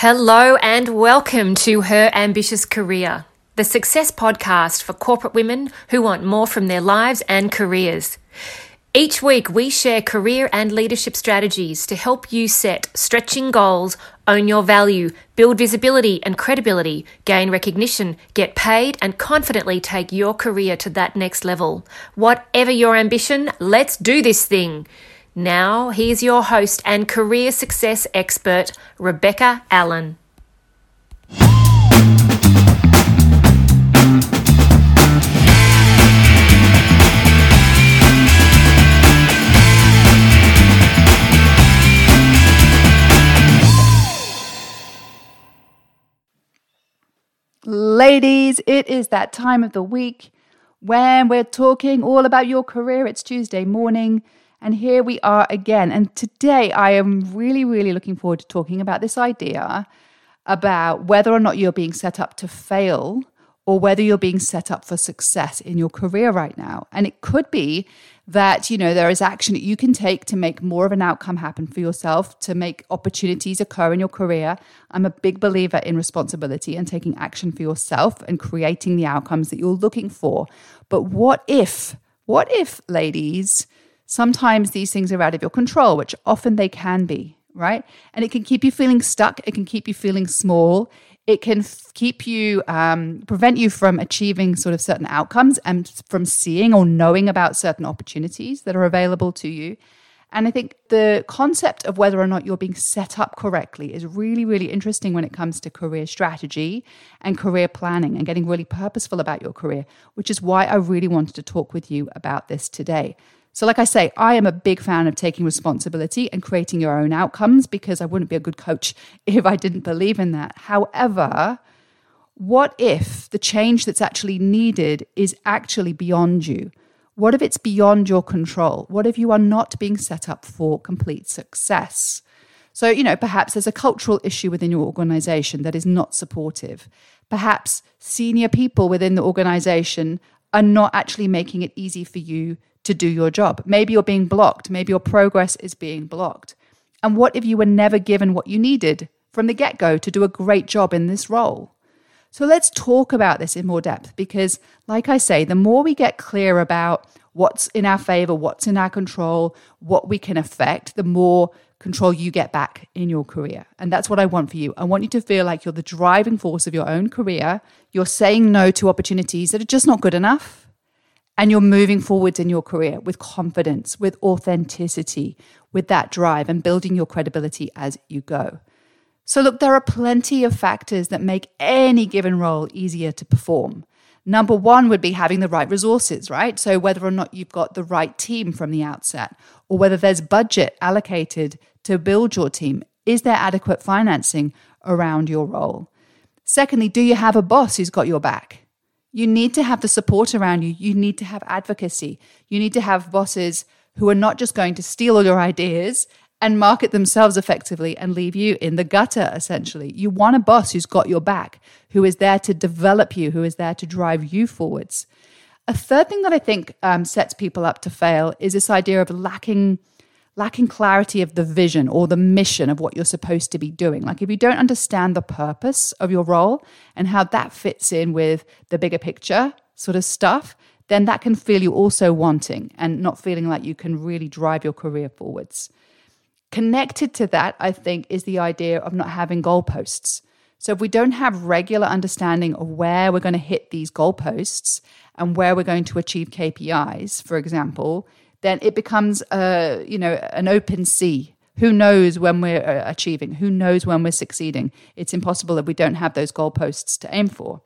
Hello and welcome to Her Ambitious Career, the success podcast for corporate women who want more from their lives and careers. Each week we share career and leadership strategies to help you set stretching goals, own your value, build visibility and credibility, gain recognition, get paid and confidently take your career to that next level. Whatever your ambition, let's do this thing. Now, here's your host and career success expert, Rebecca Allen. Ladies, it is that time of the week when we're talking all about your career. It's Tuesday morning. And here we are again. And today I am really looking forward to talking about this idea about whether or not you're being set up to fail or whether you're being set up for success in your career right now. And it could be that, there is action that you can take to make more of an outcome happen for yourself, to make opportunities occur in your career. I'm a big believer in responsibility and taking action for yourself and creating the outcomes that you're looking for. But what if, ladies, sometimes these things are out of your control, which often they can be, right? And it can keep you feeling stuck. It can keep you feeling small. It can keep you, prevent you from achieving sort of certain outcomes and from seeing or knowing about certain opportunities that are available to you. And I think the concept of whether or not you're being set up correctly is really interesting when it comes to career strategy and career planning and getting really purposeful about your career, which is why I really wanted to talk with you about this today. So like I say, I am a big fan of taking responsibility and creating your own outcomes because I wouldn't be a good coach if I didn't believe in that. However, what if the change that's actually needed is actually beyond you? What if it's beyond your control? What if you are not being set up for complete success? So, perhaps there's a cultural issue within your organization that is not supportive. Perhaps senior people within the organization are not actually making it easy for you to do your job. Maybe you're being blocked. Maybe your progress is being blocked. And what if you were never given what you needed from the get-go to do a great job in this role? So let's talk about this in more depth because, like I say, the more we get clear about what's in our favor, what's in our control, what we can affect, the more control you get back in your career. And that's what I want for you. I want you to feel like you're the driving force of your own career. You're saying no to opportunities that are just not good enough. And you're moving forwards in your career with confidence, with authenticity, with that drive and building your credibility as you go. So look, there are plenty of factors that make any given role easier to perform. Number one would be having the right resources, right? So whether or not you've got the right team from the outset, or whether there's budget allocated to build your team. Is there adequate financing around your role? Secondly, do you have a boss who's got your back? You need to have the support around you. You need to have advocacy. You need to have bosses who are not just going to steal all your ideas and market themselves effectively and leave you in the gutter, essentially. You want a boss who's got your back, who is there to develop you, who is there to drive you forwards. A third thing that I think sets people up to fail is this idea of lacking clarity of the vision or the mission of what you're supposed to be doing. Like if you don't understand the purpose of your role and how that fits in with the bigger picture sort of stuff, then that can feel you also wanting and not feeling like you can really drive your career forwards. Connected to that, I think, is the idea of not having goalposts. So if we don't have regular understanding of where we're going to hit these goalposts and where we're going to achieve KPIs, for example, then it becomes an open sea. Who knows when we're achieving? Who knows when we're succeeding? It's impossible if we don't have those goalposts to aim for.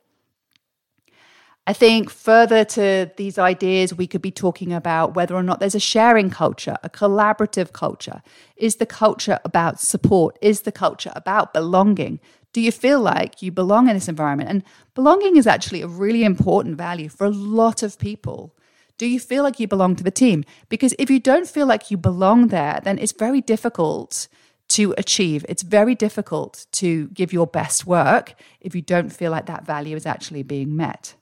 I think further to these ideas, we could be talking about whether or not there's a sharing culture, a collaborative culture. Is the culture about support? Is the culture about belonging? Do you feel like you belong in this environment? And belonging is actually a really important value for a lot of people. Do you feel like you belong to the team? Because if you don't feel like you belong there, then it's very difficult to achieve. It's very difficult to give your best work if you don't feel like that value is actually being met.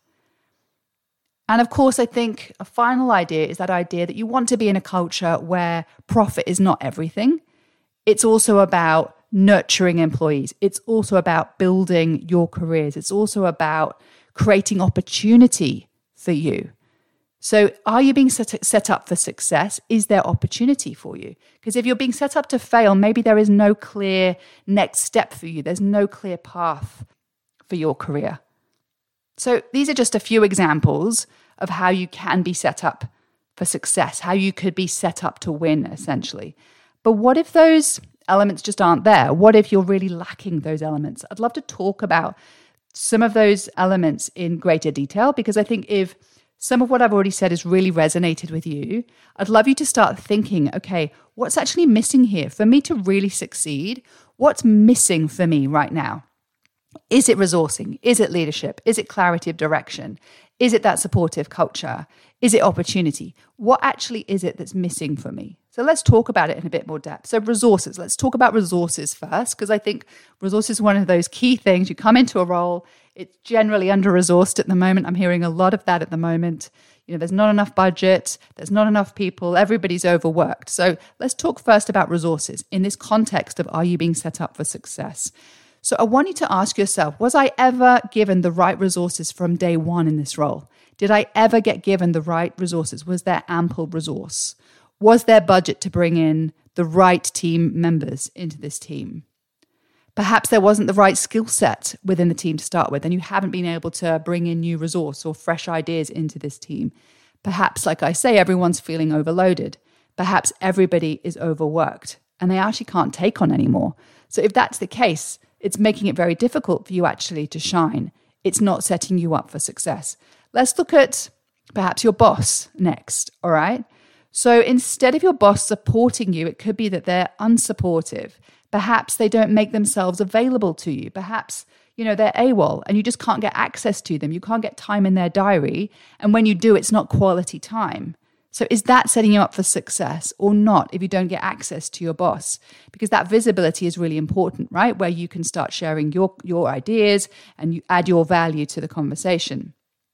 And of course, I think a final idea is that idea that you want to be in a culture where profit is not everything. It's also about nurturing employees. It's also about building your careers. It's also about creating opportunity for you. So are you being set up for success? Is there opportunity for you? Because if you're being set up to fail, maybe there is no clear next step for you. There's no clear path for your career. So these are just a few examples of how you can be set up for success, how you could be set up to win, essentially. But what if those elements just aren't there? What if you're really lacking those elements? I'd love to talk about some of those elements in greater detail, because I think if some of what I've already said has really resonated with you, I'd love you to start thinking, okay, what's actually missing here for me to really succeed? What's missing for me right now? Is it resourcing? Is it leadership? Is it clarity of direction? Is it that supportive culture? Is it opportunity? What actually is it that's missing for me? So let's talk about it in a bit more depth. So resources, let's talk about resources first, because I think resources is one of those key things. You come into a role, it's generally under-resourced at the moment. I'm hearing a lot of that at the moment. There's not enough budget, there's not enough people, everybody's overworked. So let's talk first about resources in this context of, are you being set up for success? So I want you to ask yourself, was I ever given the right resources from day one in this role? Did I ever get given the right resources? Was there ample resource? Was there budget to bring in the right team members into this team? Perhaps there wasn't the right skill set within the team to start with, and you haven't been able to bring in new resource or fresh ideas into this team. Perhaps, like I say, everyone's feeling overloaded. Perhaps everybody is overworked and they actually can't take on anymore. So if that's the case, it's making it very difficult for you actually to shine. It's not setting you up for success. Let's look at perhaps your boss next, all right? So instead of your boss supporting you, it could be that they're unsupportive. Perhaps they don't make themselves available to you. Perhaps, they're AWOL and you just can't get access to them. You can't get time in their diary. And when you do, it's not quality time. So is that setting you up for success or not if you don't get access to your boss? Because that visibility is really important, right? Where you can start sharing your ideas and you add your value to the conversation.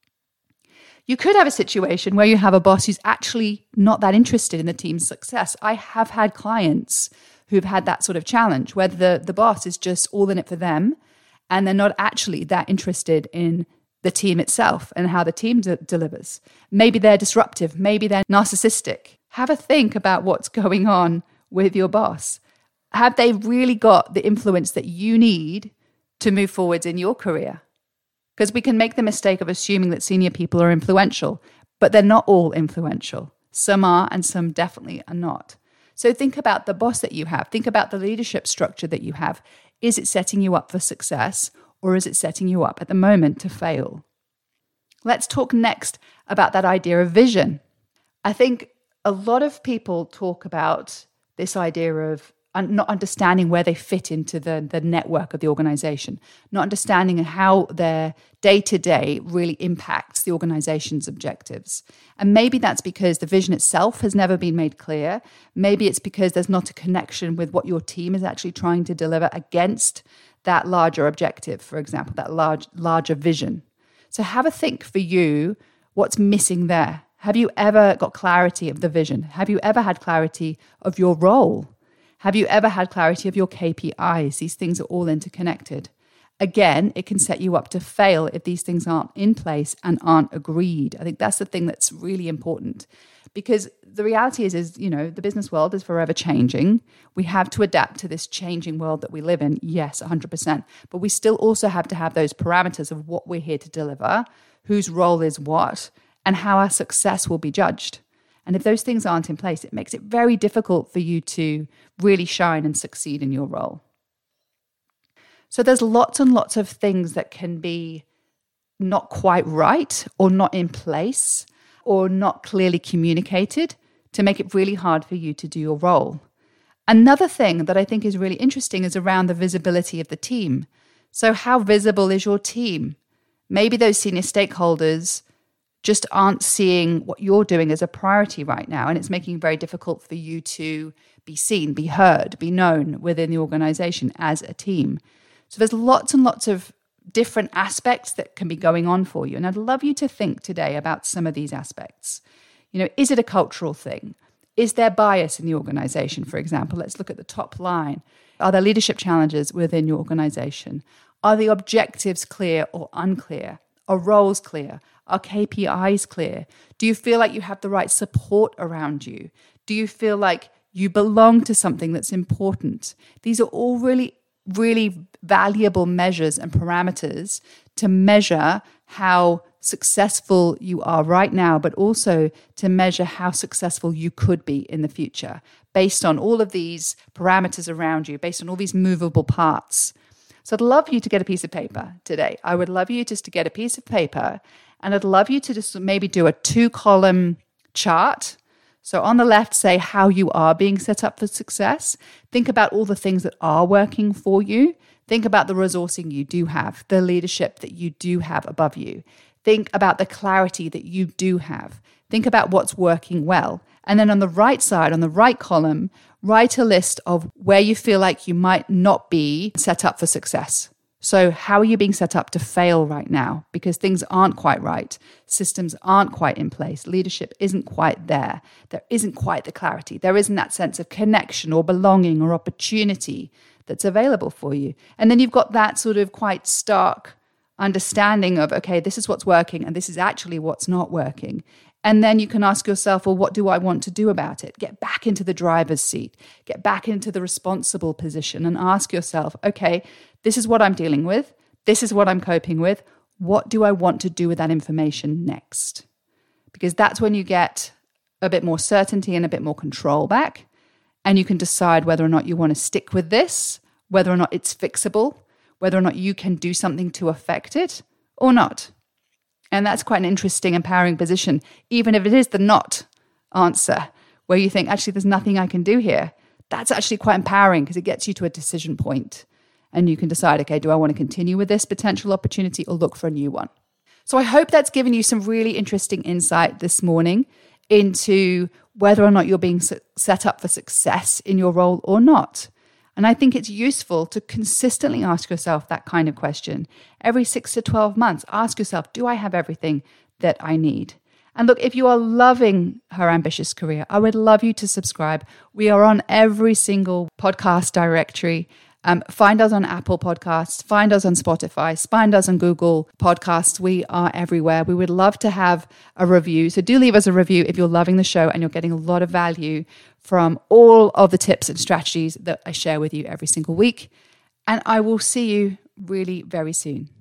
You could have a situation where you have a boss who's actually not that interested in the team's success. I have had clients who've had that sort of challenge, where the boss is just all in it for them and they're not actually that interested in the team itself and how the team delivers. Maybe they're disruptive. Maybe they're narcissistic. Have a think about what's going on with your boss. Have they really got the influence that you need to move forwards in your career? Because we can make the mistake of assuming that senior people are influential, but they're not all influential. Some are and some definitely are not. So think about the boss that you have. Think about the leadership structure that you have. Is it setting you up for success, or is it setting you up at the moment to fail? Let's talk next about that idea of vision. I think a lot of people talk about this idea of not understanding where they fit into the network of the organization, not understanding how their day-to-day really impacts the organization's objectives. And maybe that's because the vision itself has never been made clear. Maybe it's because there's not a connection with what your team is actually trying to deliver against that larger objective, for example, that larger vision. So have a think for you, what's missing there? Have you ever got clarity of the vision? Have you ever had clarity of your role? Have you ever had clarity of your KPIs? These things are all interconnected. Again, it can set you up to fail if these things aren't in place and aren't agreed. I think that's the thing that's really important, because the reality is, the business world is forever changing. We have to adapt to this changing world that we live in. Yes, 100%. But we still also have to have those parameters of what we're here to deliver, whose role is what, and how our success will be judged. And if those things aren't in place, it makes it very difficult for you to really shine and succeed in your role. So there's lots and lots of things that can be not quite right or not in place or not clearly communicated to make it really hard for you to do your role. Another thing that I think is really interesting is around the visibility of the team. So how visible is your team? Maybe those senior stakeholders just aren't seeing what you're doing as a priority right now. And it's making it very difficult for you to be seen, be heard, be known within the organization as a team. So there's lots and lots of different aspects that can be going on for you. And I'd love you to think today about some of these aspects. Is it a cultural thing? Is there bias in the organization, for example? Let's look at the top line. Are there leadership challenges within your organization? Are the objectives clear or unclear? Are roles clear? Are KPIs clear? Do you feel like you have the right support around you? Do you feel like you belong to something that's important? These are all really, really valuable measures and parameters to measure how successful you are right now, but also to measure how successful you could be in the future based on all of these parameters around you, based on all these movable parts. So I'd love you to get a piece of paper today. I would love you just to get a piece of paper, and I'd love you to just maybe do a 2-column chart. So on the left, say how you are being set up for success. Think about all the things that are working for you. Think about the resourcing you do have, the leadership that you do have above you. Think about the clarity that you do have. Think about what's working well. And then on the right side, on the right column, write a list of where you feel like you might not be set up for success. So how are you being set up to fail right now? Because things aren't quite right. Systems aren't quite in place. Leadership isn't quite there. There isn't quite the clarity. There isn't that sense of connection or belonging or opportunity that's available for you. And then you've got that sort of quite stark understanding of, okay, this is what's working and this is actually what's not working. And then you can ask yourself, well, what do I want to do about it? Get back into the driver's seat, get back into the responsible position and ask yourself, okay, this is what I'm dealing with. This is what I'm coping with. What do I want to do with that information next? Because that's when you get a bit more certainty and a bit more control back. And you can decide whether or not you want to stick with this, whether or not it's fixable, whether or not you can do something to affect it or not. And that's quite an interesting, empowering position, even if it is the not answer, where you think, actually, there's nothing I can do here. That's actually quite empowering because it gets you to a decision point. And you can decide, okay, do I want to continue with this potential opportunity or look for a new one? So I hope that's given you some really interesting insight this morning into whether or not you're being set up for success in your role or not. And I think it's useful to consistently ask yourself that kind of question. Every 6 to 12 months, ask yourself, do I have everything that I need? And look, if you are loving Her Ambitious Career, I would love you to subscribe. We are on every single podcast directory. Find us on Apple Podcasts, find us on Spotify, find us on Google Podcasts. We are everywhere. We would love to have a review. So do leave us a review if you're loving the show and you're getting a lot of value from all of the tips and strategies that I share with you every single week. And I will see you really very soon.